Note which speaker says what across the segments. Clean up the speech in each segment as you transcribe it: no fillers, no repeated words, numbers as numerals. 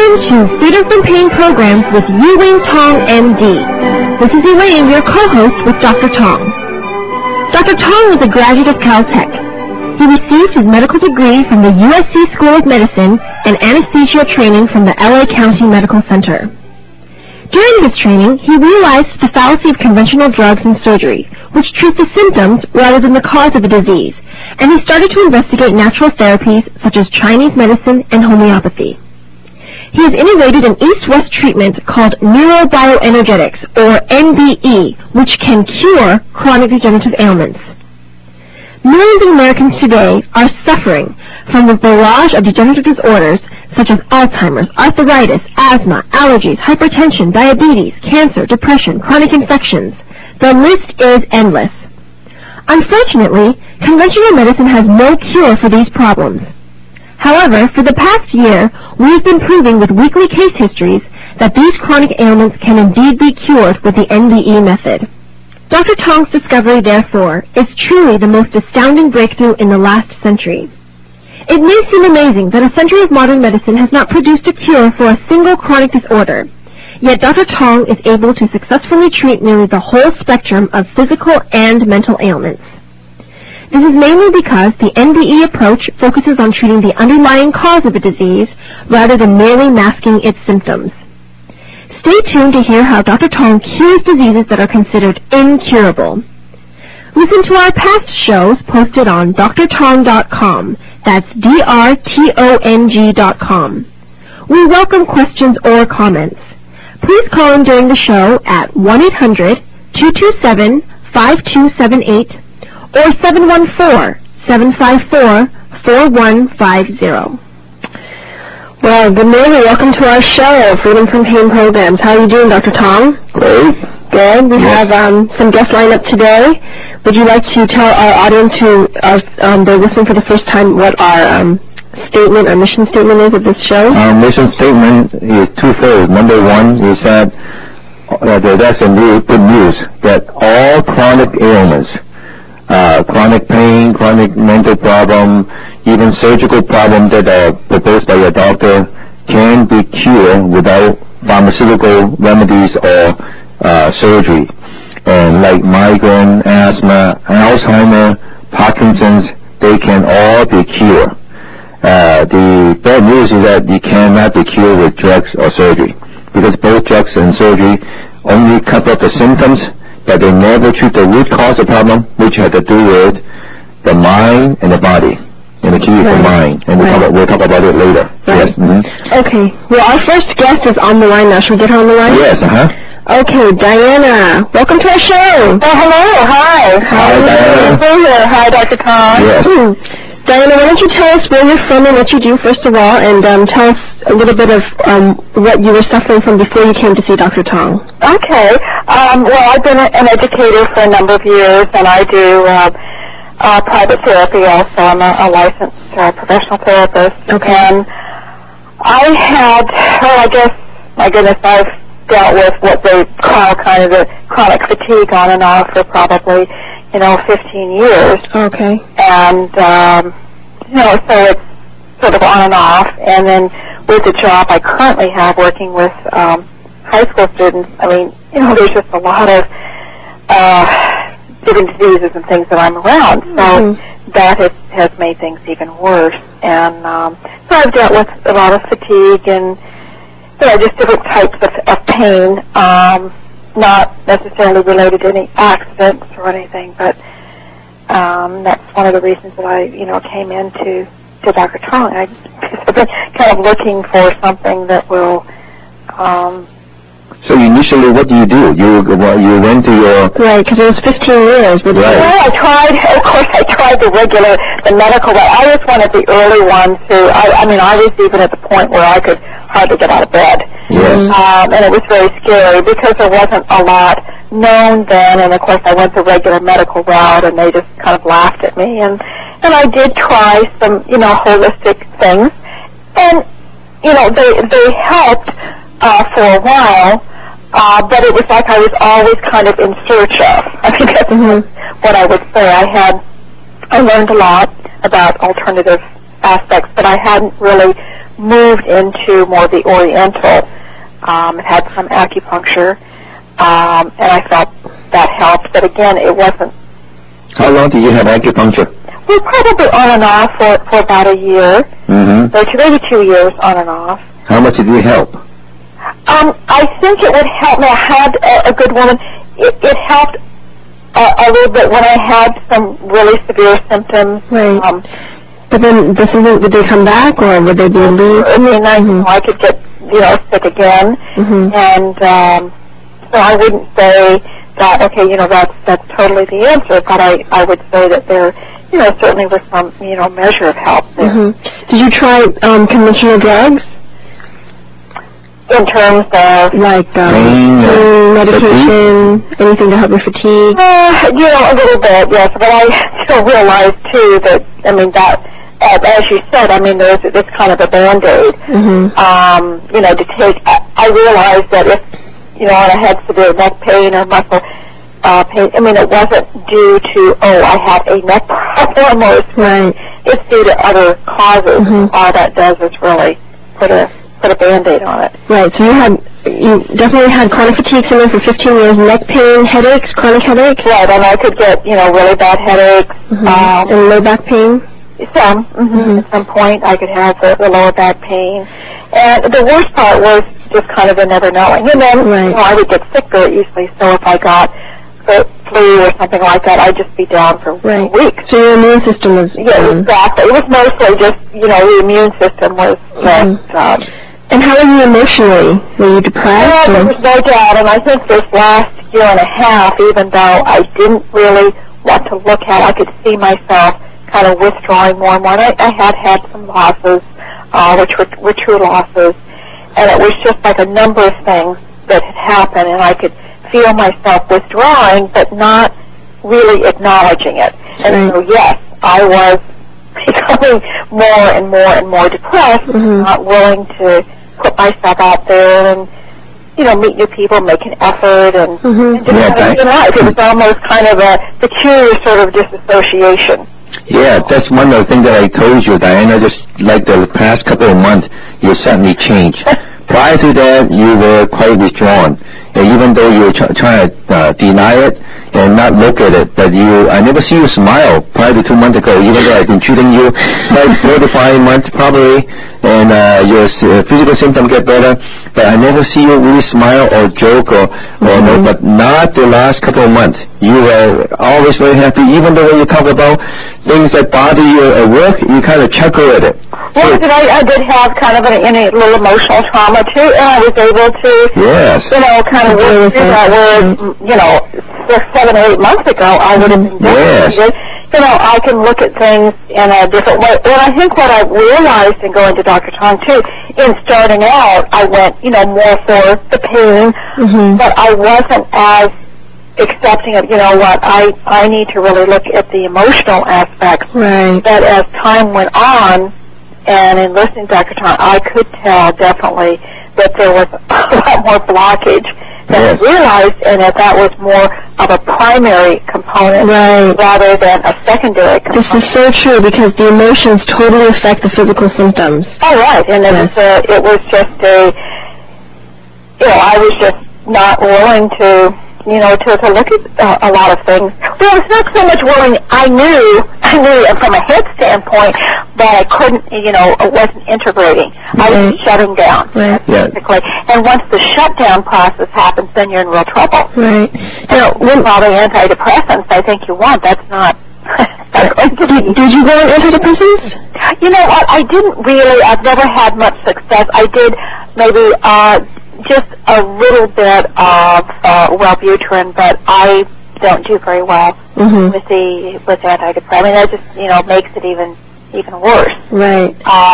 Speaker 1: Welcome to Freedom from Pain Programs with Ewing Tong, MD. This is Elaine, your co-host with Dr. Tong. Dr. Tong is a graduate of Caltech. He received his medical degree from the USC School of Medicine and anesthesia training from the LA County Medical Center. During this training, he realized the fallacy of conventional drugs and surgery, which treat the symptoms rather than the cause of the disease, and he started to investigate natural therapies such as Chinese medicine and homeopathy. He has innovated an east-west treatment called neurobioenergetics, or NBE, which can cure chronic degenerative ailments. Millions of Americans today are suffering from the barrage of degenerative disorders such as Alzheimer's, arthritis, asthma, allergies, hypertension, diabetes, cancer, depression, chronic infections. The list is endless. Unfortunately, conventional medicine has no cure for these problems. However, for the past year, we have been proving with weekly case histories that these chronic ailments can indeed be cured with the NBE method. Dr. Tong's discovery, therefore, is truly the most astounding breakthrough in the last century. It may seem amazing that a century of modern medicine has not produced a cure for a single chronic disorder, yet Dr. Tong is able to successfully treat nearly the whole spectrum of physical and mental ailments. This is mainly because the NBE approach focuses on treating the underlying cause of a disease rather than merely masking its symptoms. Stay tuned to hear how Dr. Tong cures diseases that are considered incurable. Listen to our past shows posted on drtong.com. That's drtong.com. We welcome questions or comments. Please call in during the show at 1-800-227-5278 or 714-754-4150. Well, good morning. Welcome to our show, Freedom from Pain Programs. How are you doing, Dr. Tong?
Speaker 2: Great.
Speaker 1: Good. We have some guests lined up today. Would you like to tell our audience who they're listening for the first time what our mission statement is of this show?
Speaker 2: Our mission statement is twofold. Number one is that that's a good news that all chronic ailments, chronic pain, chronic mental problem, even surgical problems that are proposed by your doctor can be cured without pharmaceutical remedies or surgery. And like migraine, asthma, Alzheimer, Parkinson's, they can all be cured. The bad news is that you cannot be cured with drugs or surgery, because both drugs and surgery only cover up the symptoms, but they never treat the root cause of the problem, which has to do with the mind and the body. And the key is the mind. And we'll talk about it later.
Speaker 1: Right.
Speaker 2: Yes. Mm-hmm.
Speaker 1: Okay. Well, our first guest is on the line now. Should we get her on the line?
Speaker 2: Yes,
Speaker 1: Okay, Diana. Welcome to our show.
Speaker 3: Oh, hello. Hi.
Speaker 2: Hi, Diana.
Speaker 3: Hi, Dr. Tong.
Speaker 2: Yes.
Speaker 1: Diana, why don't you tell us where you're from and what you do, first of all, and tell us a little bit of what you were suffering from before you came to see Dr. Tong.
Speaker 3: Okay. Well, I've been an educator for a number of years, and I do private therapy also. I'm a licensed professional therapist.
Speaker 1: Okay.
Speaker 3: And I had, I guess, my goodness, I've dealt with what they call kind of the chronic fatigue on and off for probably, 15 years.
Speaker 1: Okay.
Speaker 3: And, so it's sort of on and off. And then with the job I currently have working with high school students, I mean, there's just a lot of different diseases and things that I'm around. So that has made things even worse. And so I've dealt with a lot of fatigue and, just different types of pain, not necessarily related to any accidents or anything, but that's one of the reasons that I, came into Dr. Tong. I've been kind of looking for something that will.
Speaker 2: So initially, what do? You went to your...
Speaker 1: Right, because it was 15 years. But
Speaker 2: right.
Speaker 3: Well, I tried the medical, but I was one of the early ones who, I was even at the point where I could hardly get out of bed.
Speaker 2: Yes.
Speaker 3: And it was very scary because there wasn't a lot known then, and of course I went the regular medical route, and they just kind of laughed at me. And I did try some, holistic things, and, they helped for a while, but it was like I was always kind of in search of. I think that's what I would say. I learned a lot about alternative aspects, but I hadn't really moved into more the Oriental. It had some acupuncture, and I felt that helped. But again, it wasn't.
Speaker 2: How long did you have acupuncture?
Speaker 3: Well, probably on and off for about a year.
Speaker 2: Mm-hmm.
Speaker 3: So maybe 2 years on and off.
Speaker 2: How much did it help?
Speaker 3: I think it would help me. I had a good woman. It helped a little bit when I had some really severe symptoms.
Speaker 1: Right. But then the symptoms, would they come back, or would they be relieved?
Speaker 3: I mean, I could get, sick again.
Speaker 1: Mm-hmm.
Speaker 3: And so I wouldn't say that, okay, that's totally the answer, but I would say that there, certainly was some, measure of help there.
Speaker 1: Mm-hmm. Did you try conventional drugs?
Speaker 3: In terms of?
Speaker 1: Like
Speaker 2: pain,
Speaker 1: medication, anything to help with fatigue?
Speaker 3: A little bit, yes. But I still realize, too, that, that, as you said, it's kind of a Band-Aid.
Speaker 1: Mm-hmm.
Speaker 3: To take, I realized that if, I had severe neck pain or muscle pain, it wasn't due to, I have a neck problem, or it's due to other causes.
Speaker 1: Mm-hmm.
Speaker 3: All that does is really put a Band-Aid on it.
Speaker 1: Right, so you definitely had chronic fatigue syndrome for 15 years, neck pain, headaches, chronic headaches?
Speaker 3: Right, and I could get, really bad headaches.
Speaker 1: Mm-hmm. And low back pain?
Speaker 3: Some. Mm-hmm. At some point, I could have the lower back pain. And the worst part was just kind of the never knowing. And then, I would get sick very easily, so if I got the flu or something like that, I'd just be down for weeks.
Speaker 1: So your immune system was...
Speaker 3: Yeah, exactly. It was mostly just, the immune system was just...
Speaker 1: And how were you emotionally? Were you depressed?
Speaker 3: Well, there was no doubt, and I think this last year and a half, even though I didn't really want to look at it, I could see myself kind of withdrawing more and more. And I had some losses, which were true losses, and it was just like a number of things that had happened, and I could feel myself withdrawing, but not really acknowledging it. And so, yes, I was becoming more and more and more depressed, not willing to put myself out there and, meet new people, make an effort, and just kind of life. It was almost kind of a peculiar sort of disassociation.
Speaker 2: Yeah, that's one of the things that I told you, Diana, just like the past couple of months, you suddenly changed. Prior to that, you were quite withdrawn. And even though you were trying to deny it and not look at it, but I never see you smile prior to 2 months ago, even though I've been treating you like 4 to 5 months probably, and your physical symptoms get better, but I never see you really smile or joke or no, but not the last couple of months. You were always very happy, even though when you talk about things that bother you at work, you kind of chuckle at it.
Speaker 3: Well, I did have kind of a little emotional trauma, too, and I was able to, kind of work through that, whereas, 7 or 8 months ago, I would have been devastated. I can look at things in a different way. And I think what I realized in going to Dr. Tong, too, in starting out, I went, more for the pain, but I wasn't as accepting of, I need to really look at the emotional aspects.
Speaker 1: Right.
Speaker 3: But as time went on, and in listening to Dr. Tong, I could tell definitely that there was a lot more blockage than I realized, and that was more of a primary component rather than a secondary component.
Speaker 1: This is so true, because the emotions totally affect the physical symptoms.
Speaker 3: Oh, right, and it was just I was just not willing to look at a lot of things. Well, it's not so much willing. I knew from a head standpoint, but I couldn't, it wasn't integrating. I was shutting down, basically. And once the shutdown process happens, then you're in real trouble.
Speaker 1: Right.
Speaker 3: Now, probably antidepressants, I think you want. That's not going to be.
Speaker 1: Did you go on antidepressants?
Speaker 3: You know what? I didn't really. I've never had much success. I did maybe just a little bit of Wellbutrin, but I don't do very well with antidepressants. I mean, that just makes it even worse.
Speaker 1: Right.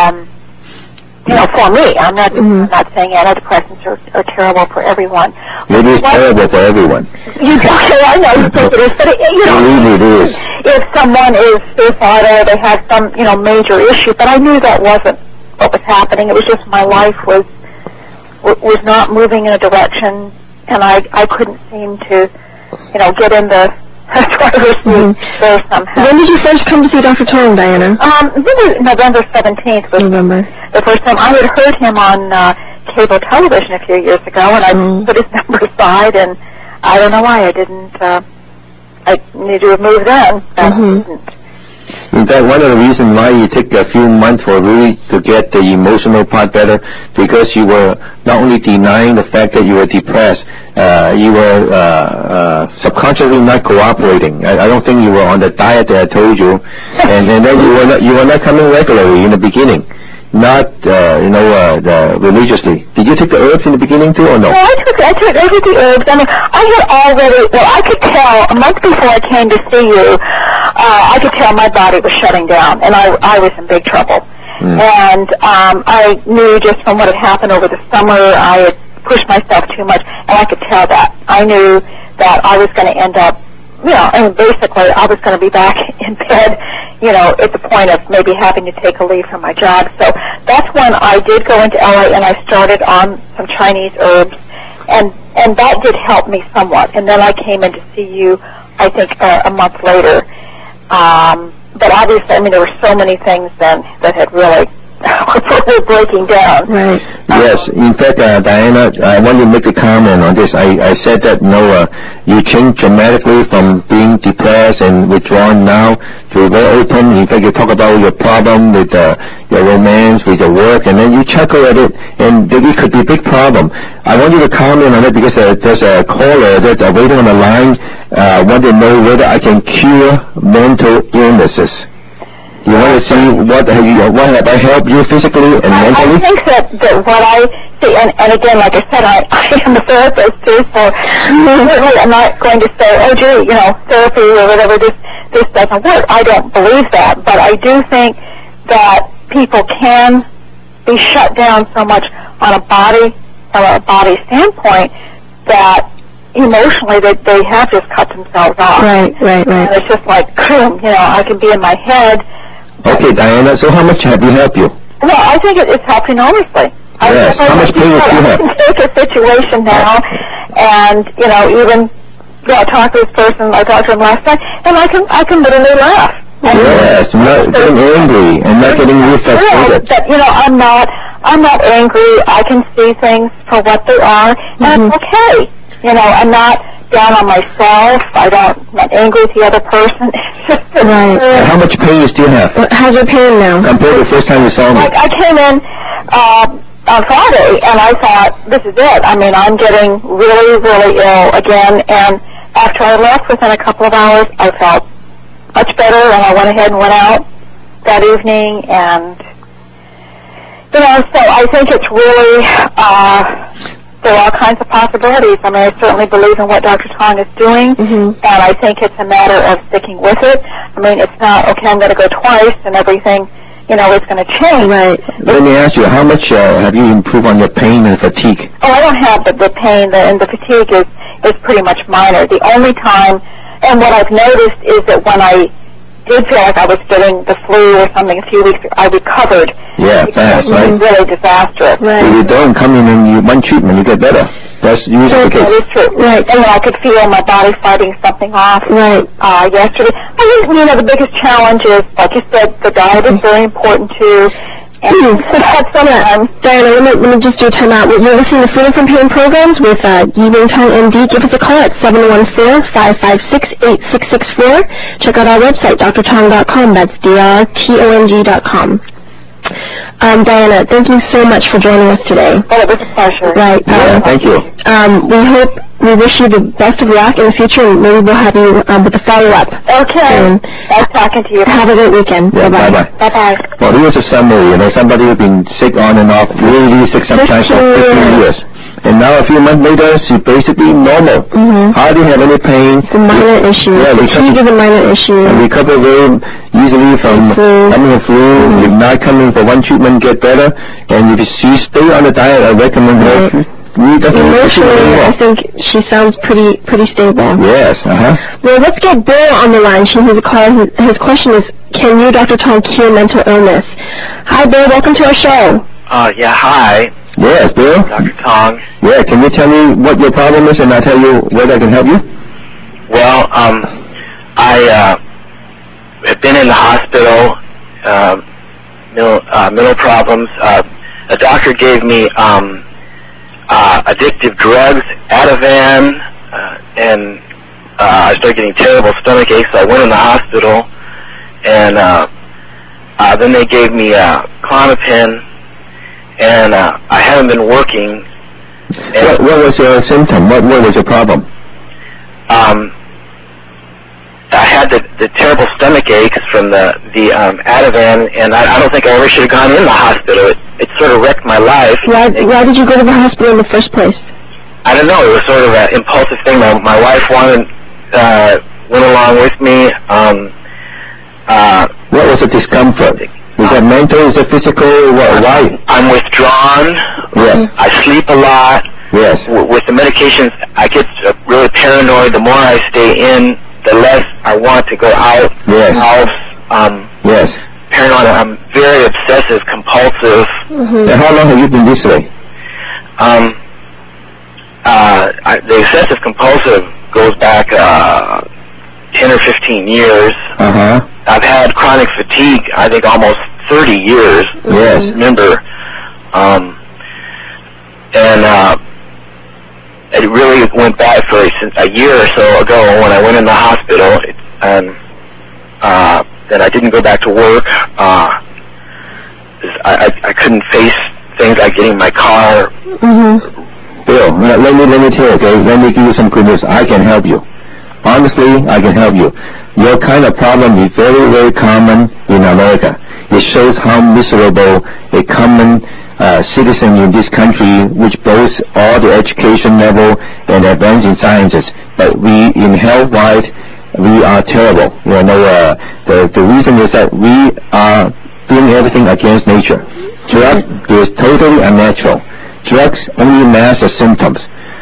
Speaker 3: For me, I'm not saying antidepressants are terrible for everyone.
Speaker 2: Maybe it's terrible for everyone.
Speaker 3: I know you think it is, but
Speaker 2: it is.
Speaker 3: If someone is suicidal, they have some major issue, but I knew that wasn't what was happening. It was just my life was not moving in a direction, and I couldn't seem to, get in the That's why I received there somehow.
Speaker 1: When did you first come to see Dr. Tong, Diana?
Speaker 3: I think it was November 17th was the first time. I had heard him on cable television a few years ago, and I put his number aside, and I don't know why I didn't. I needed to move then.
Speaker 2: In fact, one of the reasons why you took a few months for really to get the emotional part better, because you were not only denying the fact that you were depressed, you were subconsciously not cooperating. I don't think you were on the diet that I told you, and then you were not coming regularly in the beginning. Not, religiously. Did you take the herbs in the beginning too, or no?
Speaker 3: No, I took the herbs. I mean, I could tell a month before I came to see you, I could tell my body was shutting down, and I was in big trouble. And I knew just from what had happened over the summer, I had pushed myself too much, and I could tell that. I knew that I was going to end up, basically I was going to be back in bed, at the point of maybe having to take a leave from my job. So that's when I did go into LA, and I started on some Chinese herbs, and that did help me somewhat. And then I came in to see you, I think, a month later. But obviously, there were so many things then that had really were breaking down.
Speaker 2: Right. Yes. In fact, Diana, I want to make a comment on this. I said that, you changed dramatically from being depressed and withdrawn now to very open. In fact, you talk about your problem with your romance, with your work, and then you chuckle at it, and it could be a big problem. I want you to comment on it because there's a caller that's waiting on the line, want to know whether I can cure mental illnesses. You want to see what have I helped you physically and mentally?
Speaker 3: I think that what I see, and again, like I said, I am a therapist too, so certainly I'm not going to say, oh gee, therapy or whatever, this doesn't work. I don't believe that, but I do think that people can be shut down so much from a body standpoint that emotionally they have just cut themselves off.
Speaker 1: Right.
Speaker 3: And it's just like, I can be in my head.
Speaker 2: Okay, Diana, so how much have you helped you?
Speaker 3: Well, I think it's helped enormously.
Speaker 2: Yes. How much pain do you have?
Speaker 3: I can take a situation now and, even, talk to this person, I talked to him last night, and I can literally laugh.
Speaker 2: Yes, not getting angry and not getting really frustrated.
Speaker 3: But, I'm not angry. I can see things for what they are, and it's okay. I'm not down on myself. I'm not angry with the other person. It's just
Speaker 2: And how much pain you still have?
Speaker 1: How's your pain now?
Speaker 2: Compared to the first time you saw me.
Speaker 3: Like, I came in on Friday, and I thought, this is it. I'm getting really, really ill again, and after I left, within a couple of hours, I felt much better, and I went ahead and went out that evening, and, so I think it's really, there are all kinds of possibilities. I certainly believe in what Dr. Tong is doing, and I think it's a matter of sticking with it. It's not, okay, I'm going to go twice, and everything, is going to change.
Speaker 1: Right.
Speaker 2: Let me ask you, how much have you improved on your pain and fatigue?
Speaker 3: Oh, I don't have the pain, and the fatigue is pretty much minor. The only time, and what I've noticed is that when I did feel like I was getting the flu or something a few weeks ago, I recovered.
Speaker 2: Yeah, fast, right?
Speaker 3: It was really disastrous.
Speaker 2: Right. If you don't come in and one treatment, you get better. That's usually the case.
Speaker 3: That is true. Right. And then I could feel my body fighting something off.
Speaker 1: Right.
Speaker 3: Yesterday. I think, the biggest challenge is, like you said, the diet is very important too.
Speaker 1: Diana, let me just do a timeout. You're listening to Freedom from Pain programs with Yi-Wing Tong, MD. Give us a call at 714-556-8664. Check out our website, drtong.com. That's drtong.com. Diana, thank you so much for joining us today.
Speaker 3: Oh, it was a pleasure.
Speaker 2: Right. Thank you.
Speaker 1: We wish you the best of luck in the future, and maybe we'll have you with a follow-up.
Speaker 3: Okay. Nice talking to you.
Speaker 1: Have a great weekend.
Speaker 2: Yeah, bye-bye.
Speaker 3: Bye-bye.
Speaker 2: Well, here's a summary. Somebody who's been sick on and off, really sick sometimes for 15 years. And now a few months later, she's basically normal. Hardly have any pain.
Speaker 1: It's a minor issue. Fatigue is a minor issue.
Speaker 2: And recover very easily from having a flu. If not coming for one treatment, get better. And if she stay on the diet, I recommend her.
Speaker 1: Emotionally, I think she sounds pretty stable.
Speaker 2: Yes,
Speaker 1: Well, let's get Bill on the line. She has a call. His question is, can you, Dr. Tong, cure mental illness? Hi, Bill. Welcome to our show.
Speaker 4: Yeah, hi.
Speaker 2: Yes, Bill.
Speaker 4: Dr. Tong.
Speaker 2: Yeah, can you tell me what your problem is, and I'll tell you whether I can help you?
Speaker 4: Well, I have been in the hospital, mental problems. A doctor gave me addictive drugs, Ativan, and I started getting terrible stomach aches. So I went in the hospital, and then they gave me Klonopin, and I haven't been working.
Speaker 2: What was your symptom? What was your problem?
Speaker 4: I had the terrible stomach aches from the Ativan, and I don't think I ever should have gone in the hospital. It sort of wrecked my life.
Speaker 1: Why did you go to the hospital in the first place?
Speaker 4: I don't know. It was sort of an impulsive thing. My wife went along with me.
Speaker 2: What was the discomfort? Is that mental? Is it physical? Why?
Speaker 4: I'm withdrawn.
Speaker 2: Yes.
Speaker 4: I sleep a lot.
Speaker 2: Yes.
Speaker 4: With the medications, I get really paranoid. The more I stay in, the less I want to go out.
Speaker 2: Yes. Yes.
Speaker 4: Paranoid. I'm very obsessive, compulsive.
Speaker 1: Mm-hmm.
Speaker 2: And how long have you been this way?
Speaker 4: The obsessive compulsive goes back 10 or 15 years.
Speaker 2: Uh-huh.
Speaker 4: I've had chronic fatigue, I think, almost 30 years.
Speaker 2: Yes.
Speaker 4: Remember, and it really went back for a year or so ago when I went in the hospital, and then I didn't go back to work. I couldn't face things like getting in my car.
Speaker 1: Mm-hmm.
Speaker 2: Bill, let me tell you, okay? Let me give you some good news. I can help you. Honestly, I can help you. Your kind of problem is very, very common in America. It shows how miserable a common citizen in this country, which boasts all the education level and advance in sciences. But we, in health-wise, we are terrible. The reason is that we are doing everything against nature. Drug is totally unnatural. Drugs only mask the symptoms.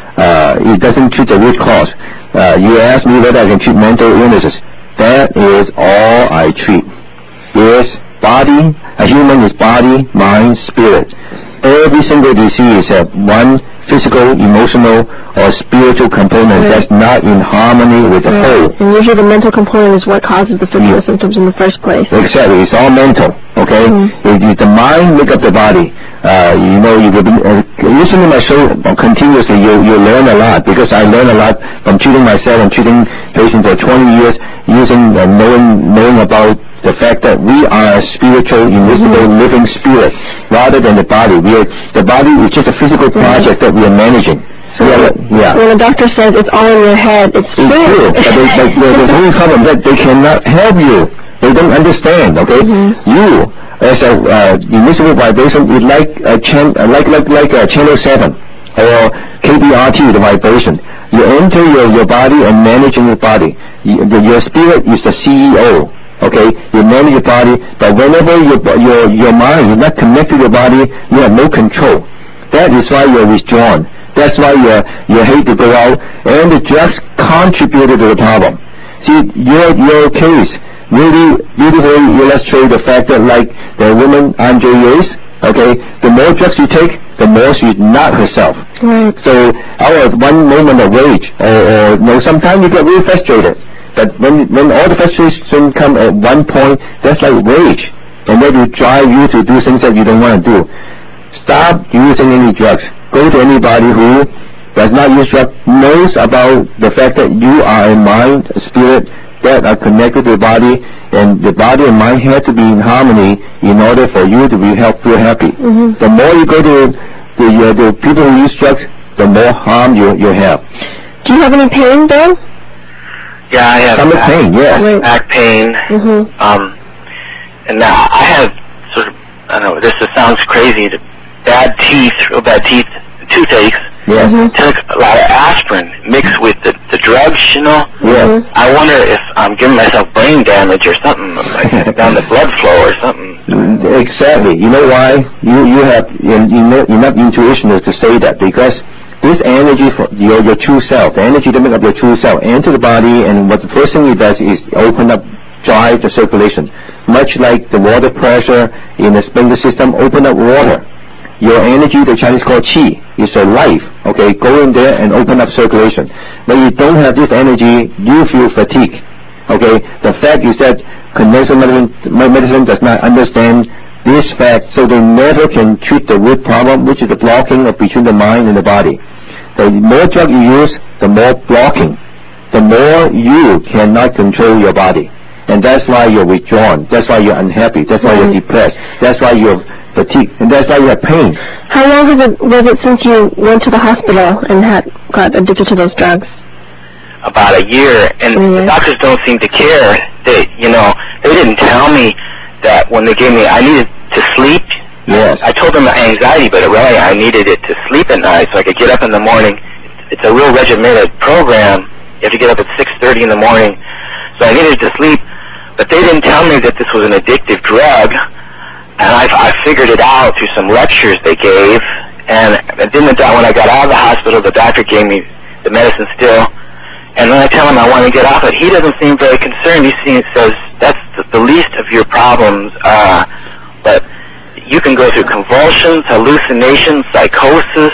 Speaker 2: It doesn't treat the root cause. You asked me whether I can treat mental illnesses. That is all I treat. Yes, body, a human is body, mind, spirit. Every single disease has one physical, emotional, or spiritual component that's not in harmony with the whole.
Speaker 1: And usually the mental component is what causes the physical symptoms in the first place.
Speaker 2: Exactly. It's all mental, okay? If the mind make up the body. You listen to my show continuously, you learn a lot, because I learn a lot from treating myself and treating patients for 20 years, using knowing about the fact that we are a spiritual, invisible, living spirit, rather than the body. The body is just a physical project that we are managing. So when the doctor says it's all in your head, it's true. But the only problem is that they cannot help you. They don't understand, okay? You, as a invisible vibration, is like a channel 7 or KBRT, the vibration. You enter your body and managing your body. Your spirit is the CEO. Okay, you manage your body, but whenever your mind is not connected to your body, you have no control. That is why you're withdrawn. That's why you hate to go out, and the drugs contributed to the problem. See, your case really beautifully illustrates the fact that, like the woman Andre is, okay, the more drugs you take, the more she's not herself. Right. So out of one moment of rage, or sometimes you get really frustrated. But when all the frustration come at one point, that's like rage, and that will drive you to do things that you don't want to do. Stop using any drugs. Go to anybody who does not use drugs, knows about the fact that you are a mind, a spirit that are connected to the body, and the body and mind have to be in harmony in order for you to feel happy. The more you go to the people who use drugs, the more harm you have. Do you have any pain, though?
Speaker 4: Yeah, I have back pain. And now I have sort of, I don't know, this sounds crazy, real bad teeth, toothaches. Took a lot of aspirin mixed with the drugs, you know. I wonder if I'm giving myself brain damage or something, like down the blood flow or something.
Speaker 2: Exactly. You know why? You have enough intuition to say that, because this energy for your true self, the energy to make up your true self, enter the body, and what the first thing it does is open up, drive the circulation. Much like the water pressure in the sprinkler system, open up water. Your energy, the Chinese call qi, is your life. Okay, go in there and open up circulation. When you don't have this energy, you feel fatigue. Okay, the fact is that conventional medicine does not understand this fact, so they never can treat the root problem, which is the blocking between the mind and the body. The more drug you use, the more blocking, the more you cannot control your body. And that's why you're withdrawn. That's why you're unhappy. That's why you're depressed. That's why you're fatigued. And that's why you have pain.
Speaker 1: How long was it since you went to the hospital and got addicted to those drugs?
Speaker 4: About a year. And the doctors don't seem to care. They didn't tell me that when they gave me, I needed to sleep.
Speaker 2: Yes.
Speaker 4: I told them anxiety, but really I needed it to sleep at night so I could get up in the morning. It's a real regimented program. You have to get up at 6:30 in the morning. So I needed to sleep. But they didn't tell me that this was an addictive drug, and I figured it out through some lectures they gave. And then when I got out of the hospital, the doctor gave me the medicine still. And when I tell him I want to get off it, he doesn't seem very concerned. He says that's the least of your problems, but you can go through convulsions, hallucinations, psychosis.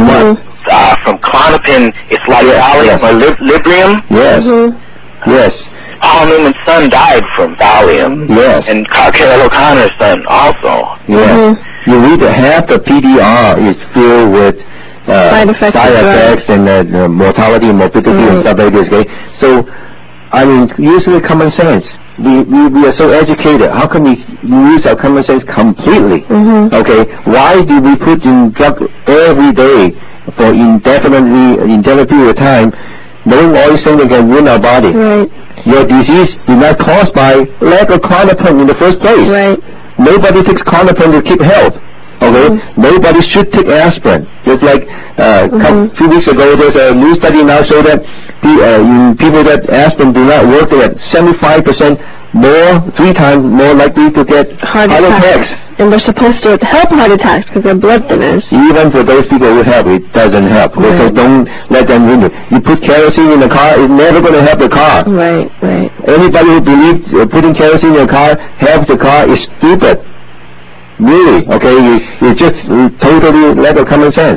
Speaker 4: From Klonopin, it's like Valium or Librium.
Speaker 2: Yes. Yes.
Speaker 4: Paul Newman's son died from Valium.
Speaker 2: Yes.
Speaker 4: And Carol O'Connor's son also.
Speaker 2: Yes. You read that half the PDR is filled with side effects and mortality and morbidity and stuff like this. Okay? So, I mean, usually common sense. We are so educated. How can we use our common sense completely? Okay? Why do we put in drug every day for indefinite period of time, knowing all these things that can ruin our body?
Speaker 1: Right.
Speaker 2: Your disease is not caused by lack of Klonopin in the first place.
Speaker 1: Right.
Speaker 2: Nobody takes Klonopin to keep health. Okay? Nobody should take aspirin. Just like a few weeks ago, there's a new study now show that in people that aspirin do not work, they're at 75% more, 3 times more likely to get heart attacks.
Speaker 1: And they're supposed to help heart attacks because they're blood thinners.
Speaker 2: Even for those people who help, it doesn't help. Right. So don't let them ruin you. You put kerosene in the car, it's never going to help the car.
Speaker 1: Right, right.
Speaker 2: Anybody who believes putting kerosene in the car helps the car is stupid. Really, okay? You just totally lack of common sense.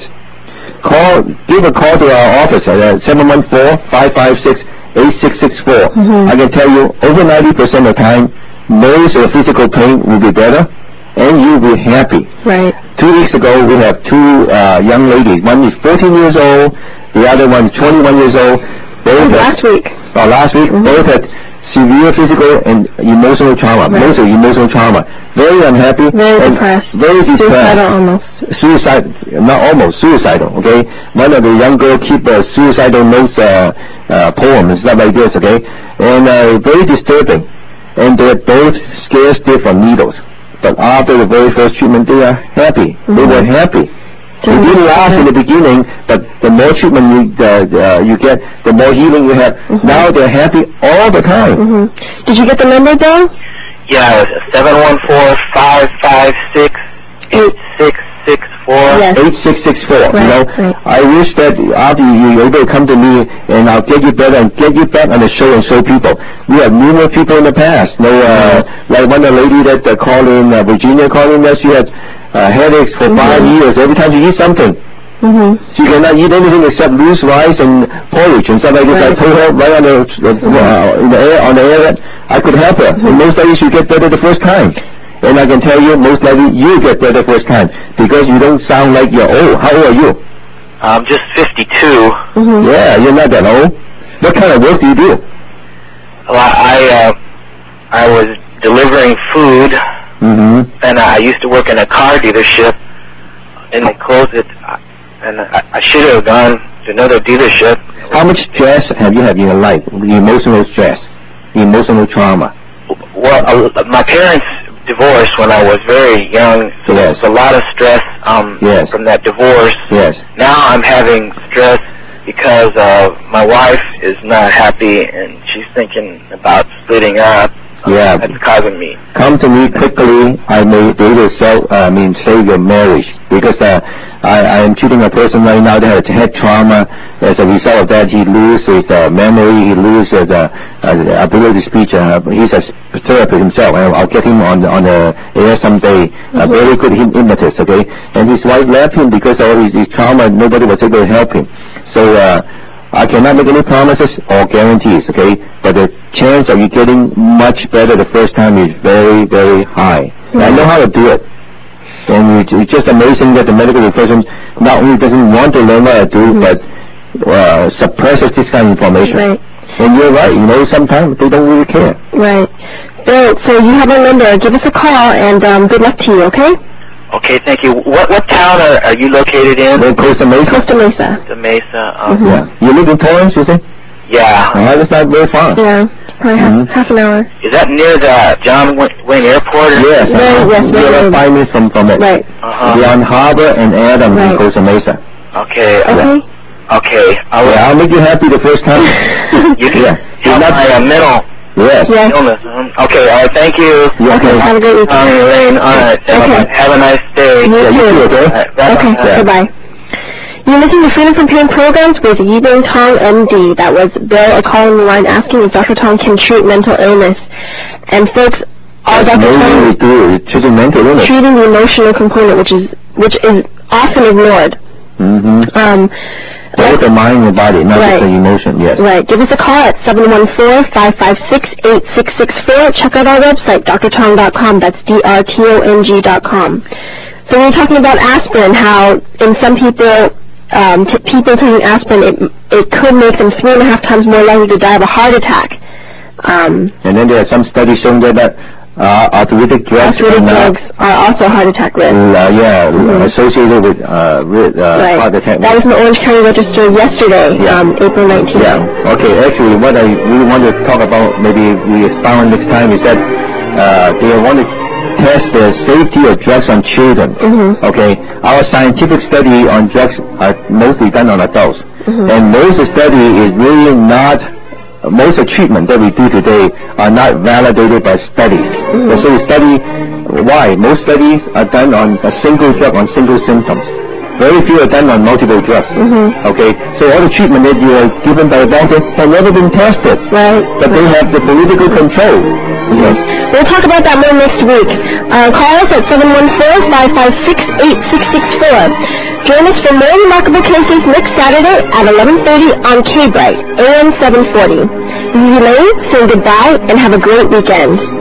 Speaker 2: Give a call to our office at 714-556-8664. I can tell you, over 90% of the time, most of the physical pain will be better, and you'll be happy.
Speaker 1: Right.
Speaker 2: 2 weeks ago, we have 2 young ladies. One is 14 years old, the other one is 21 years old.
Speaker 1: Last week.
Speaker 2: Both had severe physical and emotional trauma, mostly emotional trauma. Very unhappy.
Speaker 1: Very depressed.
Speaker 2: Very depressed.
Speaker 1: Suicidal almost.
Speaker 2: Suicidal, okay? One of the young girls keep suicidal notes, poems, stuff like this, okay? And very disturbing. And they're both scared stiff from needles. But after the very first treatment, they are happy. They were happy. It didn't last in the beginning, but the more treatment you get, the more healing you have. Now they're happy all the time.
Speaker 1: Did you get the number though?
Speaker 4: Yeah, 714-556-8664.
Speaker 1: Yes.
Speaker 2: 8664.
Speaker 1: Right,
Speaker 2: you know, I wish that after you're able to come to me and I'll get you better and get you back on the show and show people. We have numerous people in the past. Like one lady that called in, Virginia called in, that she had headaches for 5 years. Every time she eats something, she cannot eat anything except loose rice and porridge and stuff like this. I told her right on the air that I could help her. And most likely she'll get better the first time. And I can tell you, most likely you'll get better the first time because you don't sound like you're old. How old are you?
Speaker 4: I'm just 52.
Speaker 2: Yeah, you're not that old. What kind of work do you do?
Speaker 4: Well, I was delivering food. And I used to work in a car dealership, and they closed it, and I should have gone to another dealership.
Speaker 2: How much stress have you had in your life? Emotional stress, emotional trauma?
Speaker 4: Well, my parents divorced when I was very young, so there was a lot of stress from that divorce. Now I'm having stress because my wife is not happy, and she's thinking about splitting up. That's causing me.
Speaker 2: Come to me quickly. I may be able to save your marriage because I am treating a person right now that has head trauma. As a result of that, he loses memory. He loses ability to speech. He's a therapist himself. I'll get him on the air someday. A very good hypnotist. Okay, and his wife left him because of his trauma. Nobody was able to help him. So I cannot make any promises or guarantees. Okay, but the chance of you getting much better the first time is very, very high. Mm-hmm. I know how to do it. And it's just amazing that the medical profession not only doesn't want to learn what I do, mm-hmm. but suppresses this kind of information.
Speaker 1: Right.
Speaker 2: And you're right, sometimes they don't really care.
Speaker 1: Right. Bill, so you have our number. Give us a call, and good luck to you, okay?
Speaker 4: Okay, thank you. What town are you located in?
Speaker 2: In Costa Mesa.
Speaker 1: Costa Mesa.
Speaker 4: Costa Mesa.
Speaker 2: Mm-hmm. Yeah. You live in Torrance, you say?
Speaker 4: Yeah.
Speaker 2: That's not very far.
Speaker 1: Yeah, probably half an hour.
Speaker 4: Is that near the John Wayne Airport?
Speaker 2: Yes.
Speaker 1: Yes.
Speaker 2: 5 minutes from it.
Speaker 1: Right.
Speaker 2: We're on Harbor and Adams in Costa Mesa.
Speaker 4: Okay. Okay.
Speaker 2: I'll make you happy the first time.
Speaker 4: You're not my mental.
Speaker 2: Yes.
Speaker 4: Illness. Okay, all right, thank you.
Speaker 1: Okay, have a great weekend.
Speaker 4: All right, have a nice day.
Speaker 1: You too,
Speaker 2: okay?
Speaker 1: Okay, goodbye. You're listening to Freedom from Pain programs with Yibing Tong, MD. That was Bill calling the line asking if Dr. Tong can treat mental illness. And folks, all Dr. Tong
Speaker 2: treating mental illness.
Speaker 1: Treating the emotional component, which is often ignored.
Speaker 2: Mm-hmm. Both the mind and the body, not just the emotion, yes.
Speaker 1: Right. Give us a call at 714-556-8664. Check out our website, drtong.com. That's drtong.com. So we were talking about aspirin, how in some people, people taking aspirin, it could make them 3.5 times more likely to die of a heart attack.
Speaker 2: And then there are some studies showing that arthritic drugs
Speaker 1: are also heart attack risk.
Speaker 2: Associated with heart attack.
Speaker 1: That was in the Orange County Register yesterday, April 19th.
Speaker 2: Yeah. Okay, actually what I really want to talk about, maybe we expound next time, is that they want to test the safety of drugs on children. Mm-hmm. Okay, our scientific study on drugs are mostly done on adults. Mm-hmm. And most of the study is really not most of the treatment that we do today are not validated by studies. Mm-hmm. So we study why. Most studies are done on a single drug, on single symptoms. Very few are done on multiple drugs. Mm-hmm. Okay, so all the treatment that you are given by the doctor have never been tested.
Speaker 1: Right.
Speaker 2: But they have the political control.
Speaker 1: Yes. We'll talk about that more next week. Call us at 714-556-8664. Join us for more remarkable cases next Saturday at 11:30 on K-Bright, AM 740. This is Elaine saying goodbye and have a great weekend.